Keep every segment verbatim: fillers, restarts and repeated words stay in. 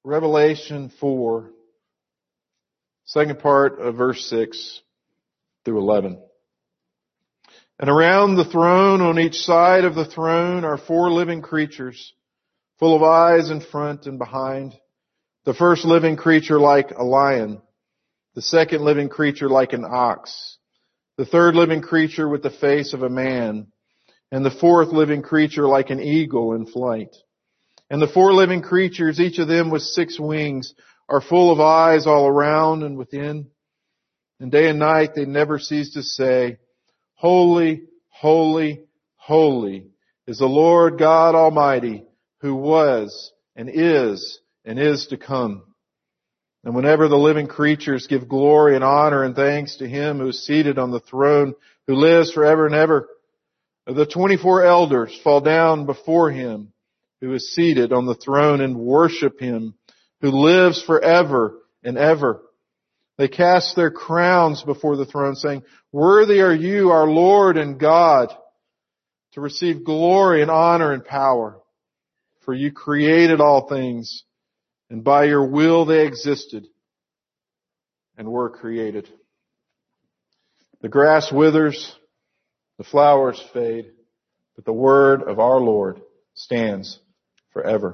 Revelation four, second part of verse six through eleven. And around the throne, on each side of the throne, are four living creatures, full of eyes in front and behind. The first living creature like a lion, the second living creature like an ox, the third living creature with the face of a man, and the fourth living creature like an eagle in flight. And the four living creatures, each of them with six wings, are full of eyes all around and within. And day and night they never cease to say, Holy, holy, holy is the Lord God Almighty, who was and is and is to come. And whenever the living creatures give glory and honor and thanks to Him who is seated on the throne, who lives forever and ever, the twenty-four elders fall down before Him who is seated on the throne and worship Him who lives forever and ever. They cast their crowns before the throne, saying, Worthy are you, our Lord and God, to receive glory and honor and power. For you created all things, and by your will they existed and were created. The grass withers, the flowers fade, but the word of our Lord stands forever.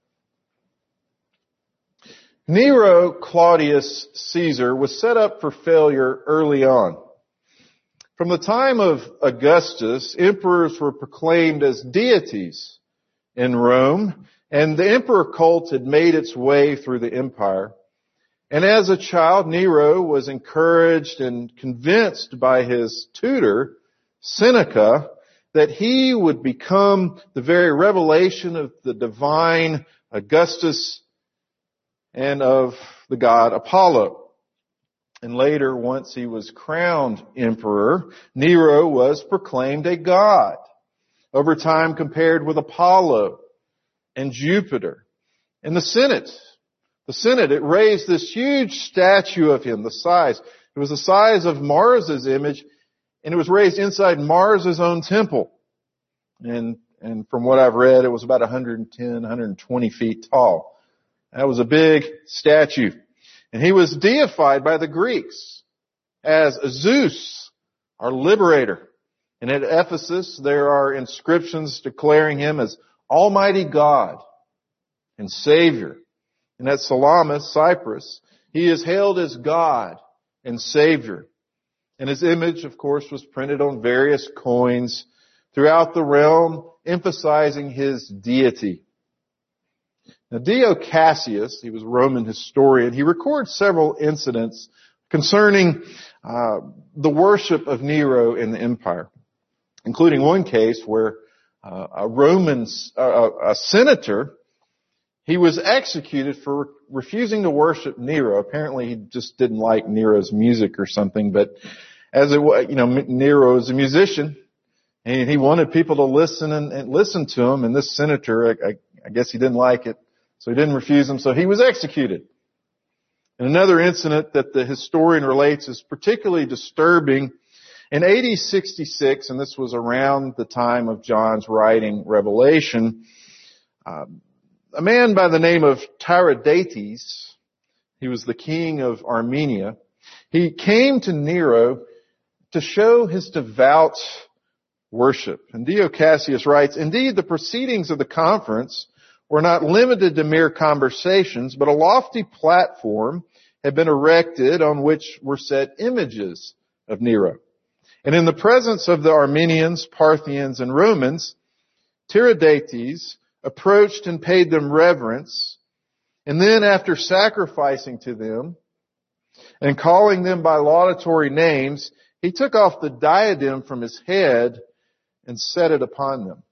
Nero Claudius Caesar was set up for failure early on. From the time of Augustus, emperors were proclaimed as deities in Rome, and the emperor cult had made its way through the empire. And as a child, Nero was encouraged and convinced by his tutor, Seneca, that he would become the very revelation of the divine Augustus and of the god Apollo. And later, once he was crowned emperor, Nero was proclaimed a god, over time compared with Apollo and Jupiter. And the Senate, the Senate, it raised this huge statue of him, the size. It was the size of Mars's image, and it was raised inside Mars's own temple. And, and from what I've read, it was about one hundred ten, one hundred twenty feet tall. That was a big statue. And he was deified by the Greeks as Zeus, our liberator. And at Ephesus, there are inscriptions declaring him as Almighty God and Savior. And at Salamis, Cyprus, he is hailed as God and Savior. And his image, of course, was printed on various coins throughout the realm, emphasizing his deity. Now, Dio Cassius, he was a Roman historian, he records several incidents concerning uh, the worship of Nero in the empire, including one case where uh, a Roman, uh, a senator, he was executed for refusing to worship Nero. Apparently, he just didn't like Nero's music or something. But as it was, you know, Nero is a musician, and he wanted people to listen and, and listen to him. And this senator, I, I, I guess he didn't like it, so he didn't refuse him. So he was executed. And another incident that the historian relates is particularly disturbing. In A D sixty-six, and this was around the time of John's writing Revelation, um, a man by the name of Tiridates, he was the king of Armenia, he came to Nero to show his devout worship. And Dio Cassius writes, Indeed, the proceedings of the conference were not limited to mere conversations, but a lofty platform had been erected on which were set images of Nero. And in the presence of the Armenians, Parthians, and Romans, Tiridates approached and paid them reverence, and then after sacrificing to them and calling them by laudatory names, he took off the diadem from his head and set it upon them.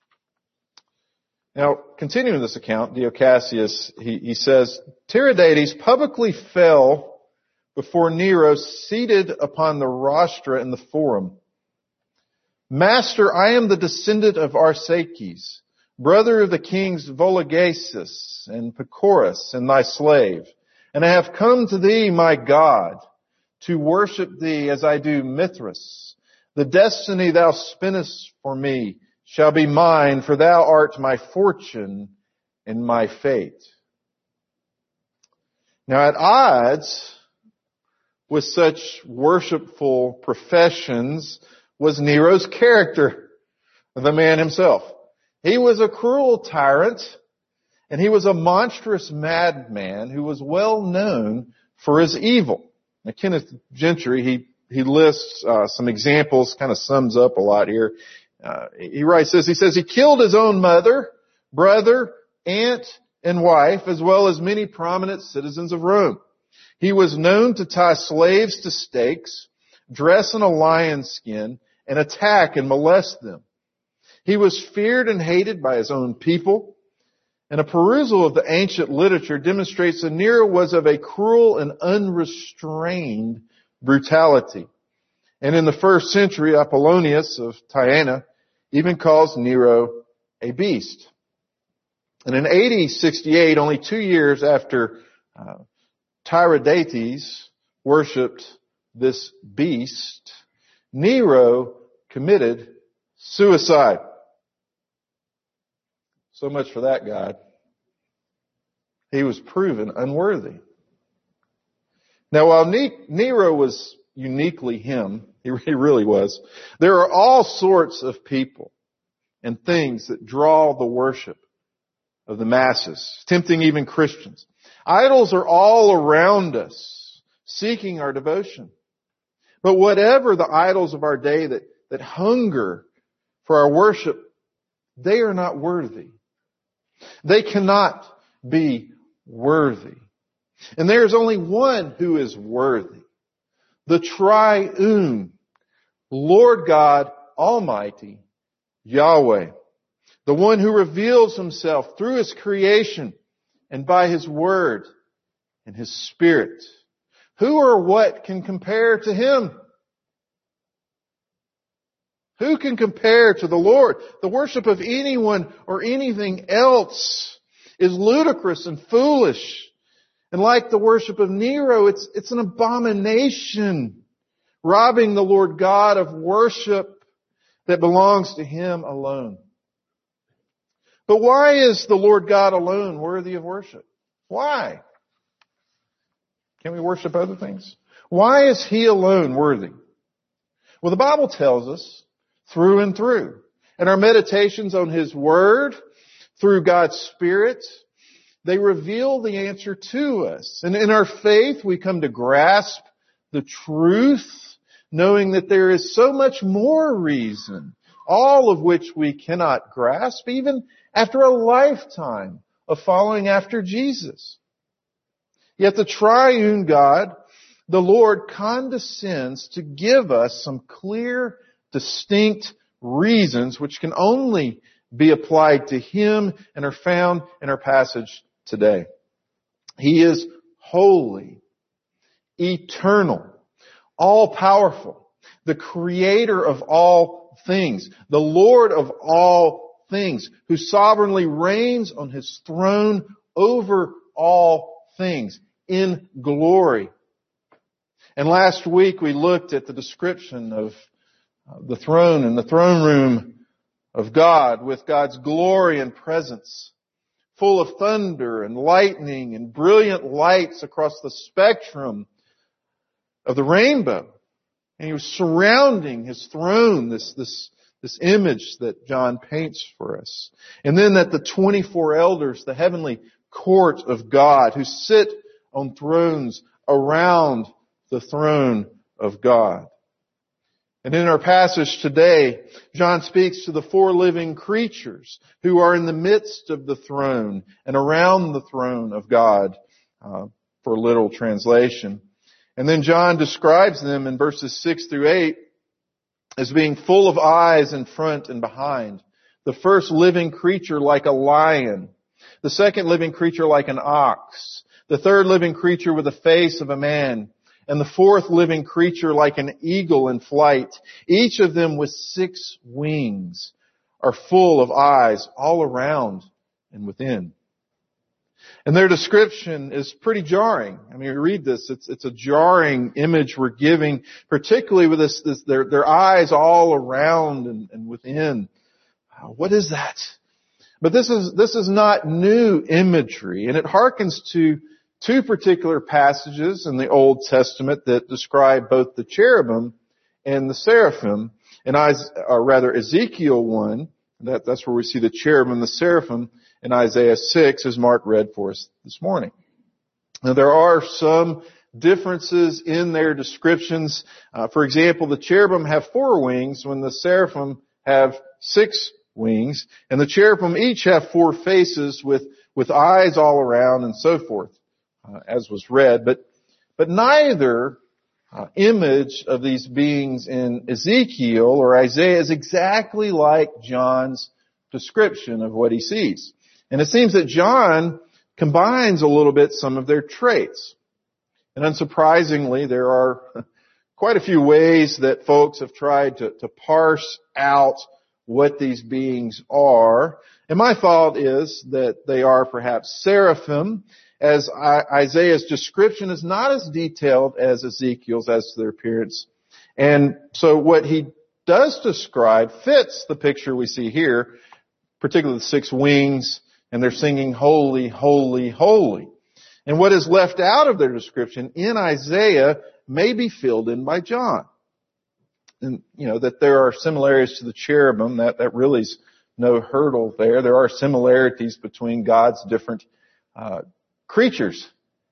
Now, continuing this account, Dio Cassius, he, he says, Tiridates publicly fell before Nero seated upon the rostra in the forum. Master, I am the descendant of Arsaces, brother of the kings Vologases and Pacorus, and thy slave. And I have come to thee, my God, to worship thee as I do Mithras. The destiny thou spinnest for me shall be mine, for thou art my fortune and my fate. Now, at odds with such worshipful professions was Nero's character, the man himself. He was a cruel tyrant, and he was a monstrous madman who was well known for his evil. Now, Kenneth Gentry, he, he lists uh, some examples, kind of sums up a lot here. Uh, he writes this, he says, he killed his own mother, brother, aunt, and wife, as well as many prominent citizens of Rome. He was known to tie slaves to stakes, dress in a lion's skin, and attack and molest them. He was feared and hated by his own people, and a perusal of the ancient literature demonstrates that Nero was of a cruel and unrestrained brutality. And in the first century, Apollonius of Tyana even calls Nero a beast. And in A D sixty-eight, only two years after uh, Tiridates worshipped this beast, Nero committed suicide. So much for that God. He was proven unworthy. Now, while Nero was uniquely him, he really was, there are all sorts of people and things that draw the worship of the masses, tempting even Christians. Idols are all around us, seeking our devotion. But whatever the idols of our day that, that hunger for our worship, they are not worthy. They cannot be worthy. And there is only one who is worthy. The triune, Lord God Almighty, Yahweh. The one who reveals himself through his creation and by his word and his spirit. Who or what can compare to him? Who can compare to the Lord? The worship of anyone or anything else is ludicrous and foolish. And like the worship of Nero, it's, it's an abomination, robbing the Lord God of worship that belongs to him alone. But why is the Lord God alone worthy of worship? Why? Can we worship other things? Why is he alone worthy? Well, the Bible tells us through and through. And our meditations on his word, through God's Spirit, they reveal the answer to us. And in our faith, we come to grasp the truth, knowing that there is so much more reason, all of which we cannot grasp, even after a lifetime of following after Jesus. Yet the triune God, the Lord, condescends to give us some clear, distinct reasons which can only be applied to him and are found in our passage today. He is holy, eternal, all-powerful, the creator of all things, the Lord of all things, who sovereignly reigns on his throne over all things in glory. And last week we looked at the description of the throne and the throne room of God, with God's glory and presence, full of thunder and lightning and brilliant lights across the spectrum of the rainbow. And he was surrounding his throne, this, this, this image that John paints for us. And then that the twenty-four elders, the heavenly court of God, who sit on thrones around the throne of God. And in our passage today, John speaks to the four living creatures who are in the midst of the throne and around the throne of God, uh, for literal translation. And then John describes them in verses six through eight as being full of eyes in front and behind. The first living creature like a lion. The second living creature like an ox. The third living creature with the face of a man. And the fourth living creature like an eagle in flight. Each of them with six wings are full of eyes all around and within. And their description is pretty jarring. I mean, you read this, it's, it's a jarring image we're giving, particularly with this, this their, their eyes all around and, and within. What is that? But this is, this is not new imagery, and it harkens to, two particular passages in the Old Testament that describe both the cherubim and the seraphim. And I, or rather Ezekiel one, that, that's where we see the cherubim and the seraphim in Isaiah six, as Mark read for us this morning. Now there are some differences in their descriptions. Uh, for example, the cherubim have four wings when the seraphim have six wings, and the cherubim each have four faces with, with eyes all around and so forth, uh, as was read. But, but neither uh, image of these beings in Ezekiel or Isaiah is exactly like John's description of what he sees. And it seems that John combines a little bit some of their traits. And unsurprisingly, there are quite a few ways that folks have tried to, to parse out what these beings are. And my thought is that they are perhaps seraphim, as Isaiah's description is not as detailed as Ezekiel's as to their appearance. And so what he does describe fits the picture we see here, particularly the six wings, and they're singing holy, holy, holy. And what is left out of their description in Isaiah may be filled in by John. And, you know, that there are similarities to the cherubim, that, that really is no hurdle there. There are similarities between God's different, uh, creatures.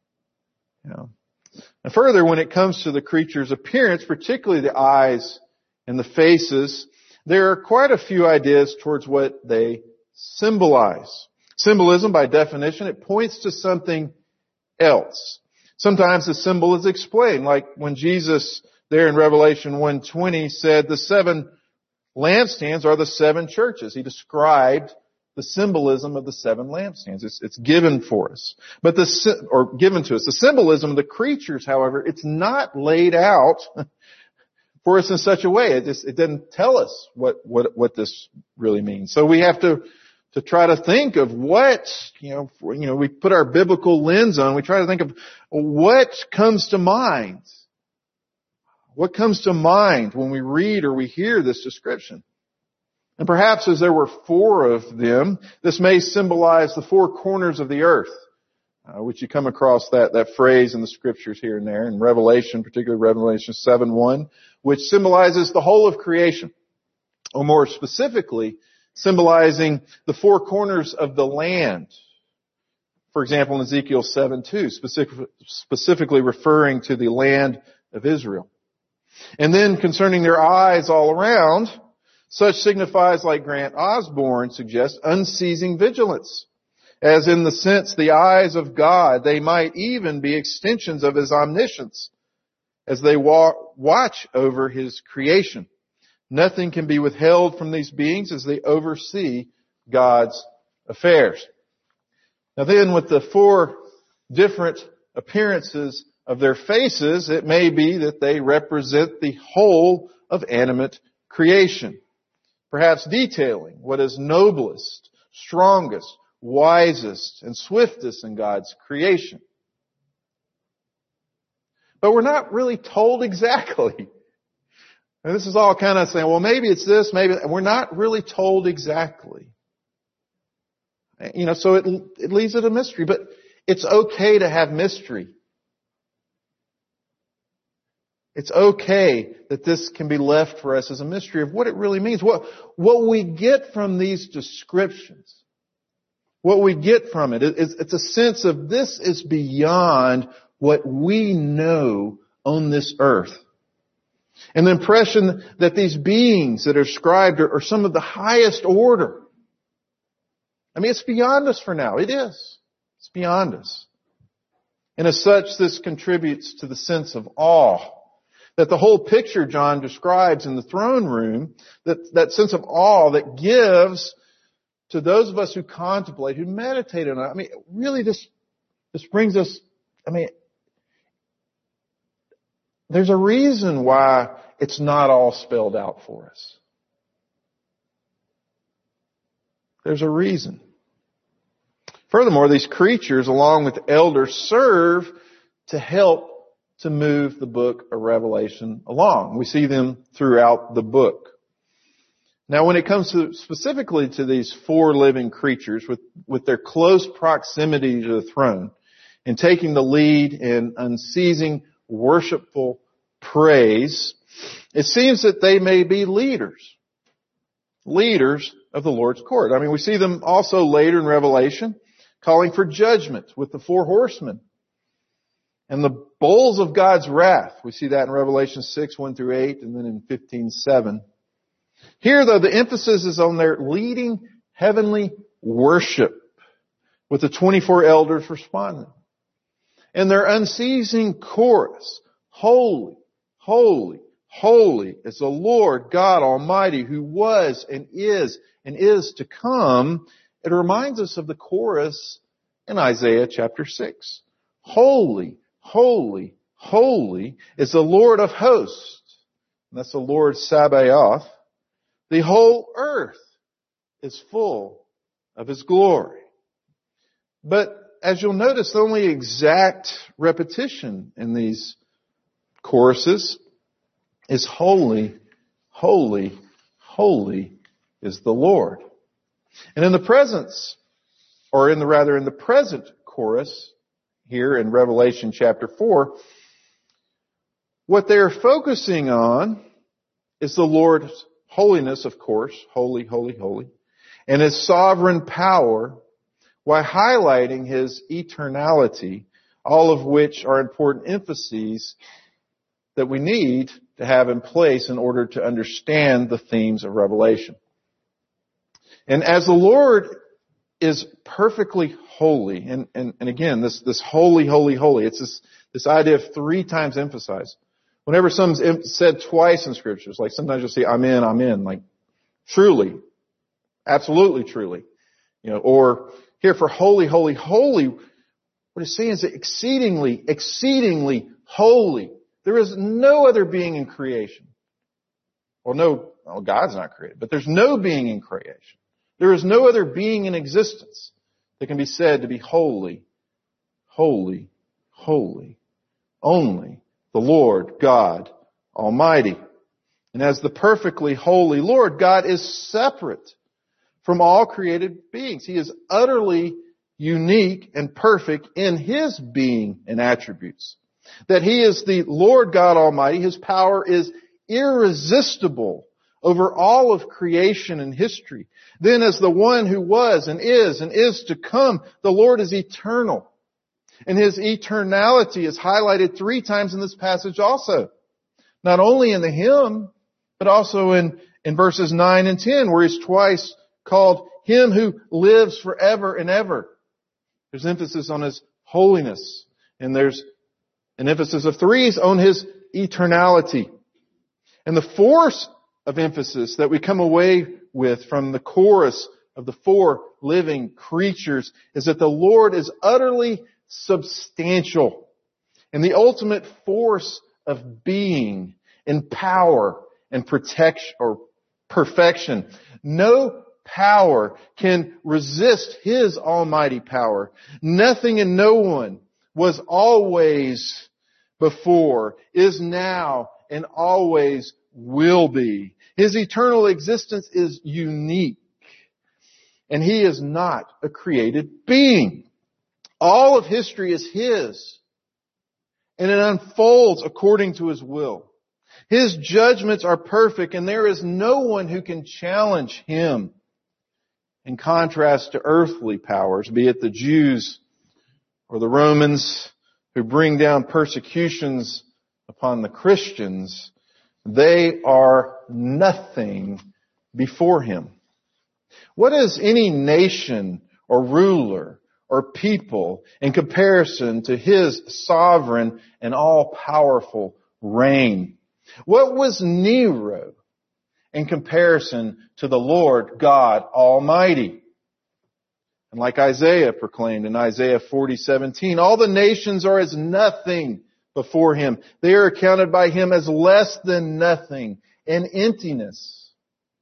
You know. And further, when it comes to the creature's appearance, particularly the eyes and the faces, there are quite a few ideas towards what they symbolize. Symbolism, by definition, it points to something else. Sometimes the symbol is explained, like when Jesus there in Revelation one twenty said the seven lampstands are the seven churches. He described the symbolism of the seven lampstands. It's, it's given for us. But the, or given to us. The symbolism of the creatures, however, it's not laid out for us in such a way. It just, it doesn't tell us what, what, what this really means. So we have to, to try to think of what, you know, you know, we put our biblical lens on. We try to think of what comes to mind. What comes to mind when we read or we hear this description? And perhaps as there were four of them, this may symbolize the four corners of the earth, uh, which you come across that, that phrase in the scriptures here and there, in Revelation, particularly Revelation seven one, which symbolizes the whole of creation. Or more specifically, symbolizing the four corners of the land. For example, in Ezekiel seven two, specific, specifically referring to the land of Israel. And then concerning their eyes all around, such signifies, like Grant Osborne suggests, unceasing vigilance. As in the sense the eyes of God, they might even be extensions of His omniscience as they walk, watch over His creation. Nothing can be withheld from these beings as they oversee God's affairs. Now then, with the four different appearances of their faces, it may be that they represent the whole of animate creation. Perhaps detailing what is noblest, strongest, wisest, and swiftest in God's creation. But we're not really told exactly. And this is all kind of saying, well, maybe it's this, maybe, we're not really told exactly. You know, so it, it leaves it a mystery, but it's okay to have mystery. It's okay that this can be left for us as a mystery of what it really means. What, what we get from these descriptions, what we get from it, is it's a sense of this is beyond what we know on this earth. And the impression that these beings that are described are, are some of the highest order. I mean, it's beyond us for now. It is. It's beyond us. And as such, this contributes to the sense of awe. That the whole picture John describes in the throne room, that, that sense of awe that gives to those of us who contemplate, who meditate on it. I mean, really this, this brings us, I mean, there's a reason why it's not all spelled out for us. There's a reason. Furthermore, these creatures, along with elders, serve to help to move the book of Revelation along. We see them throughout the book. Now, when it comes to specifically to these four living creatures with, with their close proximity to the throne, in taking the lead in unceasing worshipful praise, it seems that they may be leaders. Leaders of the Lord's court. I mean, we see them also later in Revelation calling for judgment with the four horsemen and the bowls of God's wrath. We see that in Revelation six, one through eight, and then in fifteen, seven. Here, though, the emphasis is on their leading heavenly worship with the twenty-four elders responding. And their unceasing chorus, holy, holy, holy is the Lord God Almighty who was and is and is to come. It reminds us of the chorus in Isaiah chapter six. Holy, holy, holy is the Lord of hosts. And that's the Lord Sabaoth. The whole earth is full of His glory. But as you'll notice, the only exact repetition in these choruses is holy, holy, holy is the Lord. And in the presence, or in the rather in the present chorus here in Revelation chapter four, what they're focusing on is the Lord's holiness, of course, holy, holy, holy, and His sovereign power, while highlighting His eternality, all of which are important emphases that we need to have in place in order to understand the themes of Revelation. And as the Lord is perfectly holy, and, and, and again, this, this holy, holy, holy, it's this, this idea of three times emphasized. Whenever something's said twice in scriptures, like sometimes you'll see, I'm in, I'm in, like truly, absolutely truly, you know, or here for holy, holy, holy, what it's saying is exceedingly, exceedingly holy. There is no other being in creation. Well, no, well, God's not created, but there's no being in creation. There is no other being in existence that can be said to be holy, holy, holy. Only the Lord God Almighty. And as the perfectly holy Lord, God is separate from all created beings. He is utterly unique and perfect in His being and attributes. That He is the Lord God Almighty. His power is irresistible over all of creation and history. Then as the one who was and is and is to come, the Lord is eternal. And His eternality is highlighted three times in this passage also. Not only in the hymn, but also in, in verses nine and ten, where He's twice called Him who lives forever and ever. There's emphasis on His holiness. And there's an emphasis of threes on His eternality. And the force of emphasis that we come away with from the chorus of the four living creatures is that the Lord is utterly substantial and the ultimate force of being and power and protection or perfection. No power can resist His almighty power. Nothing and no one was always before, is now, and always will be. His eternal existence is unique. And He is not a created being. All of history is His. And it unfolds according to His will. His judgments are perfect, and there is no one who can challenge Him. In contrast to earthly powers, be it the Jews or the Romans who bring down persecutions upon the Christians, they are nothing before Him. What is any nation or ruler or people in comparison to His sovereign and all-powerful reign? What was Nero in comparison to the Lord God Almighty? And like Isaiah proclaimed in Isaiah forty seventeen, all the nations are as nothing before Him. They are accounted by Him as less than nothing and emptiness.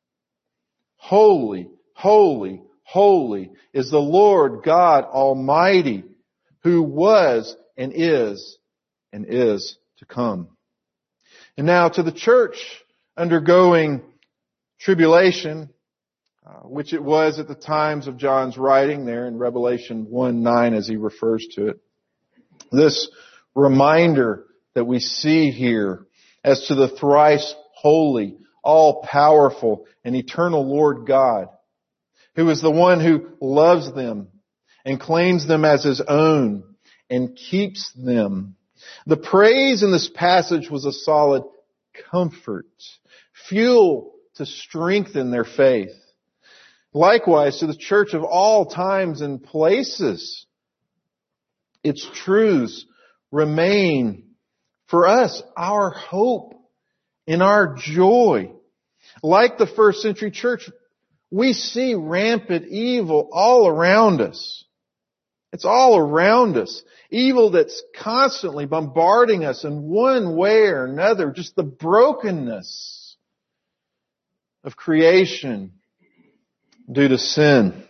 Holy, holy, holy is the Lord God Almighty, who was and is and is to come. And now to the church undergoing tribulation, uh, which it was at the times of John's writing there in Revelation one nine as he refers to it. This reminder that we see here as to the thrice holy, all-powerful, and eternal Lord God, who is the one who loves them and claims them as His own and keeps them. The praise in this passage was a solid comfort, fuel to strengthen their faith. Likewise, to the church of all times and places, its truths remain for us our hope and our joy. Like the first century church, we see rampant evil all around us. It's all around us. Evil that's constantly bombarding us in one way or another. Just the brokenness of creation due to sin.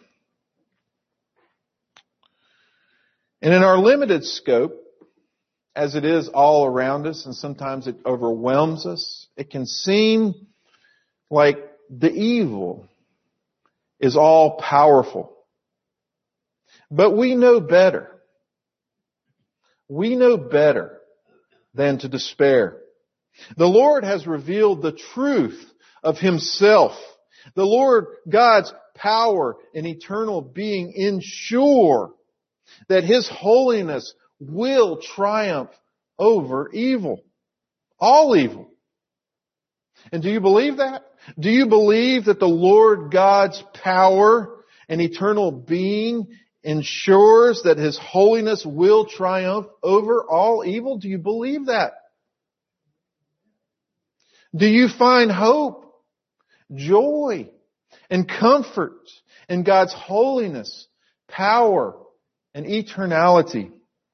And in our limited scope, as it is all around us, and sometimes it overwhelms us, it can seem like the evil is all powerful. But we know better. We know better than to despair. The Lord has revealed the truth of Himself. The Lord God's power and eternal being ensure that His holiness will triumph over evil. All evil. And do you believe that? Do you believe that the Lord God's power and eternal being ensures that His holiness will triumph over all evil? Do you believe that? Do you find hope, joy, and comfort in God's holiness, power, and eternality?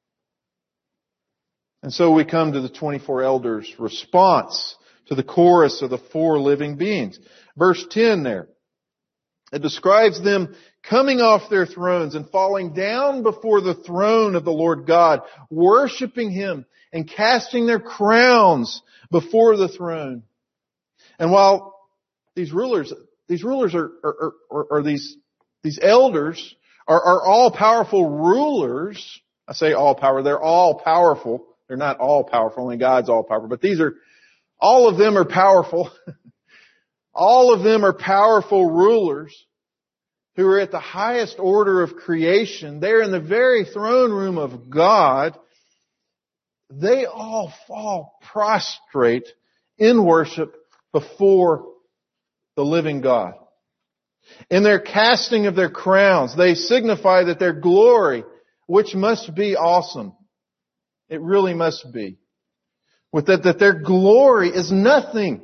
And so we come to the twenty-four elders' response to the chorus of the four living beings. Verse ten there. It describes them coming off their thrones and falling down before the throne of the Lord God, worshiping Him and casting their crowns before the throne. And while these rulers, these rulers are, are, are, are these, these elders are, are all powerful rulers. I say all power. They're all powerful. They're not all powerful. Only God's all powerful. But these are, all of them are powerful. All of them are powerful rulers who are at the highest order of creation. They're in the very throne room of God. They all fall prostrate in worship before the living God. In their casting of their crowns, they signify that their glory, which must be awesome, it really must be, with that, that their glory is nothing.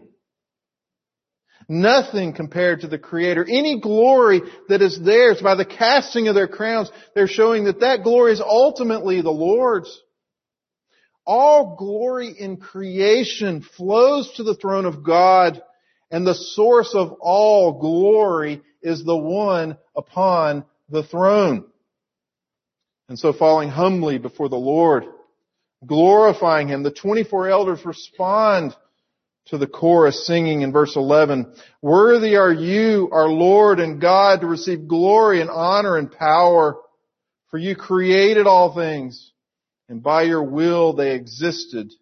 Nothing compared to the Creator. Any glory that is theirs by the casting of their crowns, they're showing that that glory is ultimately the Lord's. All glory in creation flows to the throne of God, and the source of all glory is the one upon the throne. And so falling humbly before the Lord, glorifying Him, the twenty-four elders respond to the chorus singing in verse eleven, "Worthy are you, our Lord and God, to receive glory and honor and power, for you created all things, and by your will they existed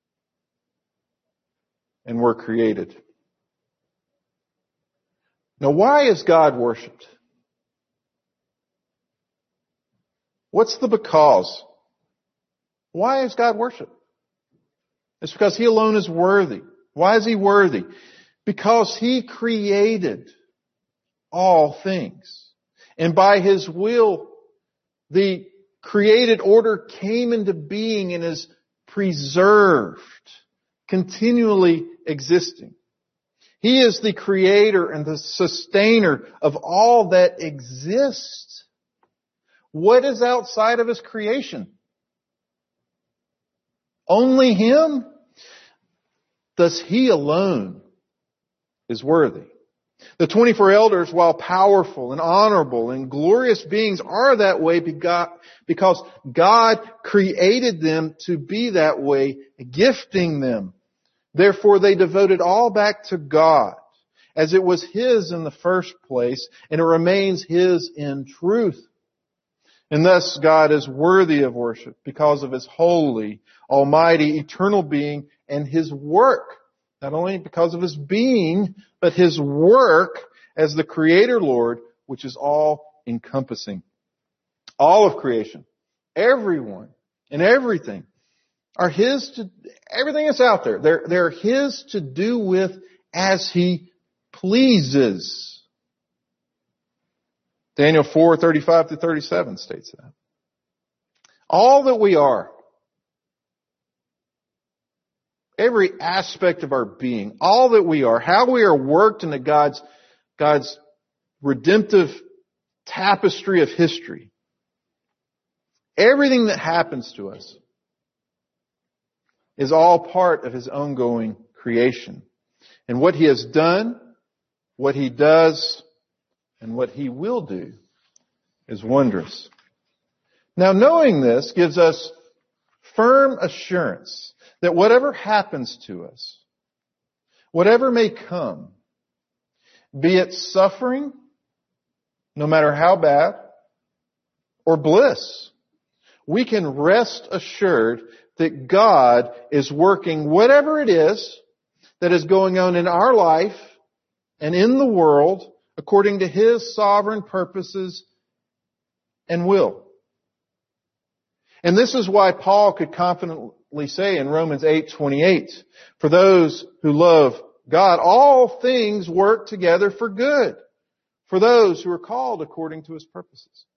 and were created." Now, why is God worshipped? What's the because? Why is God worshipped? It's because He alone is worthy. Why is He worthy? Because He created all things. And by His will, the created order came into being and is preserved, continually existing. He is the creator and the sustainer of all that exists. What is outside of His creation? Only Him? Thus He alone is worthy. The twenty-four elders, while powerful and honorable and glorious beings, are that way because God created them to be that way, gifting them. Therefore they devoted all back to God, as it was His in the first place, and it remains His in truth. And thus God is worthy of worship because of His holy, almighty, eternal being and His work. Not only because of His being, but His work as the Creator Lord, which is all encompassing. All of creation, everyone and everything are His to, everything that's out there, they're, they're His to do with as He pleases. Daniel four, thirty-five to thirty-seven states that. All that we are, every aspect of our being, all that we are, how we are worked into God's, God's redemptive tapestry of history, everything that happens to us is all part of His ongoing creation. And what He has done, what He does, and what He will do is wondrous. Now, knowing this gives us firm assurance that whatever happens to us, whatever may come, be it suffering, no matter how bad, or bliss, we can rest assured that God is working whatever it is that is going on in our life and in the world according to His sovereign purposes and will. And this is why Paul could confidently say in Romans eight twenty-eight, for those who love God, all things work together for good, for those who are called according to His purposes.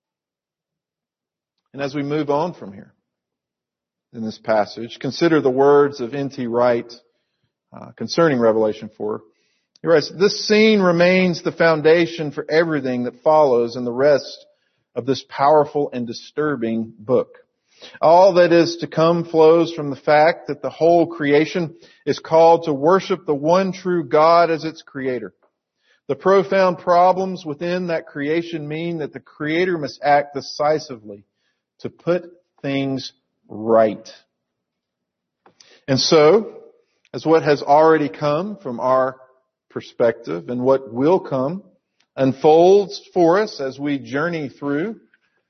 And as we move on from here in this passage, consider the words of N T Wright uh, concerning Revelation four. He writes, this scene remains the foundation for everything that follows in the rest of this powerful and disturbing book. All that is to come flows from the fact that the whole creation is called to worship the one true God as its creator. The profound problems within that creation mean that the Creator must act decisively to put things right. And so, as what has already come from our perspective and what will come unfolds for us as we journey through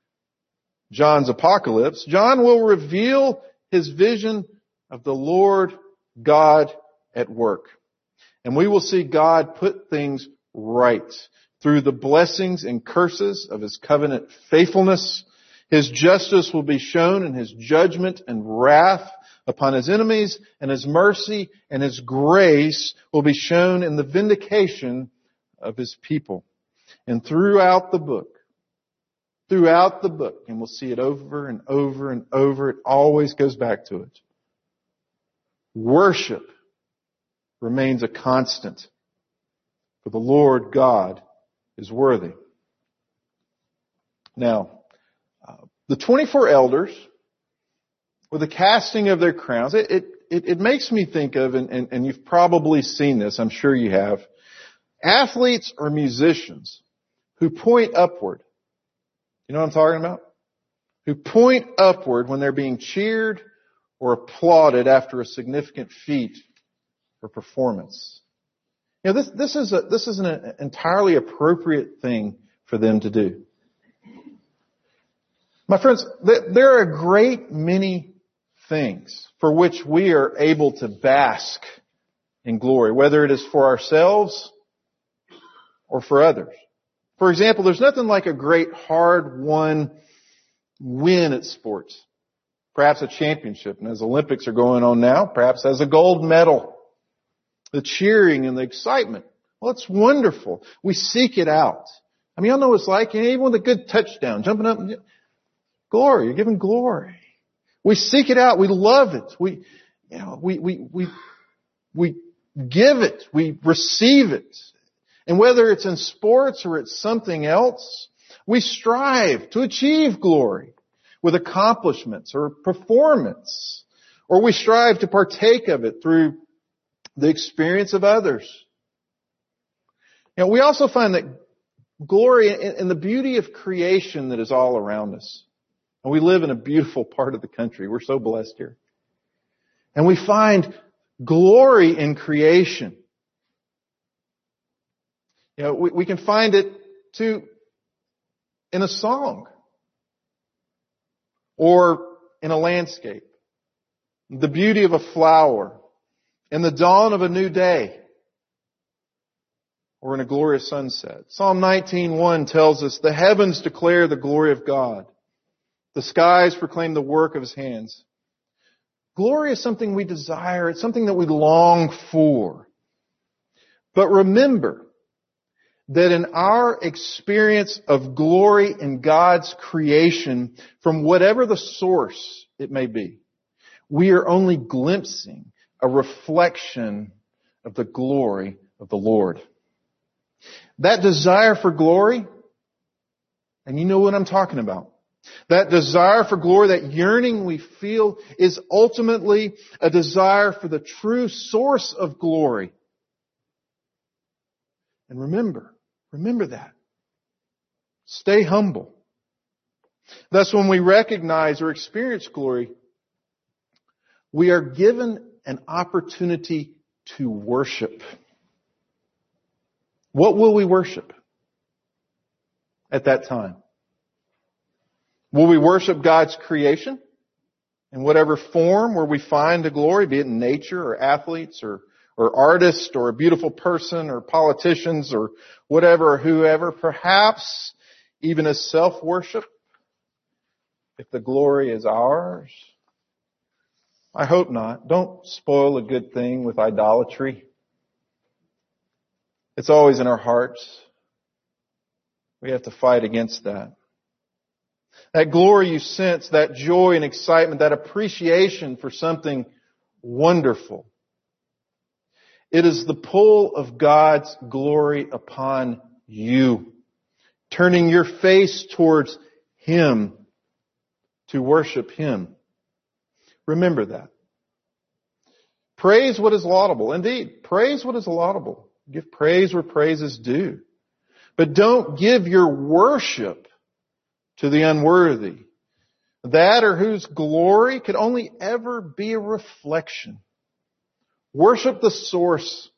John's apocalypse, John will reveal his vision of the Lord God at work. And we will see God put things right through the blessings and curses of His covenant faithfulness. His justice will be shown in His judgment and wrath upon His enemies, and His mercy and His grace will be shown in the vindication of His people. And throughout the book, throughout the book, and we'll see it over and over and over, it always goes back to it. Worship remains a constant, for the Lord God is worthy. Now, uh, the twenty-four elders, with the casting of their crowns, it it, it makes me think of, and, and, and you've probably seen this, I'm sure you have, athletes or musicians who point upward. You know what I'm talking about? Who point upward when they're being cheered or applauded after a significant feat or performance. You know, this, this is a, this is an entirely appropriate thing for them to do. My friends, there are a great many things for which we are able to bask in glory, whether it is for ourselves or for others. For example, there's nothing like a great hard-won win at sports. Perhaps a championship, and as Olympics are going on now, perhaps as a gold medal. The cheering and the excitement. Well, it's wonderful. We seek it out. I mean, y'all know what it's like. Even with a good touchdown, jumping up and glory. You're giving glory. We seek it out. We love it. We, you know, we, we, we, we give it. We receive it. And whether it's in sports or it's something else, we strive to achieve glory with accomplishments or performance, or we strive to partake of it through the experience of others. You know, we also find that glory in the beauty of creation that is all around us. And we live in a beautiful part of the country. We're so blessed here. And we find glory in creation. You know, we, we can find it too in a song. or in a landscape, the beauty of a flower, in the dawn of a new day, or in a glorious sunset. Psalm nineteen one tells us, the heavens declare the glory of God. The skies proclaim the work of His hands. Glory is something we desire. It's something that we long for. But remember that in our experience of glory in God's creation, from whatever the source it may be, we are only glimpsing a reflection of the glory of the Lord. That desire for glory, and you know what I'm talking about, that desire for glory, that yearning we feel, is ultimately a desire for the true source of glory. And remember, remember that. Stay humble. Thus, when we recognize or experience glory, we are given an opportunity to worship. What will we worship at that time? Will we worship God's creation in whatever form where we find the glory, be it in nature or athletes or, or artists or a beautiful person or politicians or whatever or whoever, perhaps even as self-worship, if the glory is ours? I hope not. Don't spoil a good thing with idolatry. It's always in our hearts. We have to fight against that. That glory you sense, that joy and excitement, that appreciation for something wonderful. It is the pull of God's glory upon you, turning your face towards Him to worship Him. Remember that. Praise what is laudable. Indeed, praise what is laudable. Give praise where praise is due. But don't give your worship to the unworthy. That or whose glory could only ever be a reflection. Worship the source,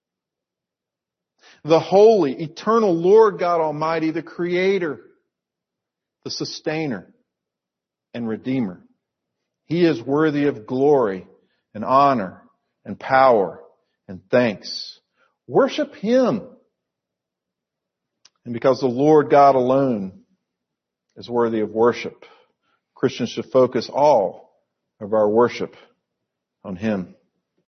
the holy, eternal Lord God Almighty, the Creator, the Sustainer, and Redeemer. He is worthy of glory and honor and power and thanks. Worship Him. And because the Lord God alone is worthy of worship, Christians should focus all of our worship on Him.